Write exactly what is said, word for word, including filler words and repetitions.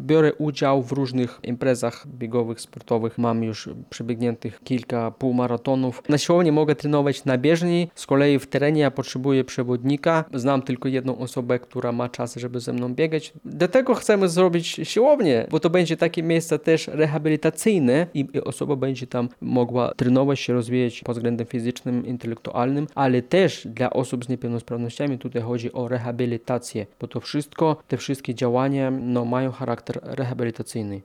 biorę udział w różnych imprezach biegowych, sportowych. Mam już przebiegniętych kilka półmaratonów. Na siłowni mogę trenować na bieżni, z kolei w terenie ja potrzebuję przewodnika. Znam tylko jedną osobę, która ma czas, żeby ze mną biegać. Dlatego chcemy zrobić siłownię, bo to będzie takie miejsce też rehabilitacyjne i osoba będzie tam mogła trenować się, rozwijać pod względem fizycznym, intelektualnym, ale też dla osób z niepełnosprawnościami tutaj chodzi o rehabilitację, bo to wszystko, te wszystkie działania no, mają charakter rehabilitacyjny.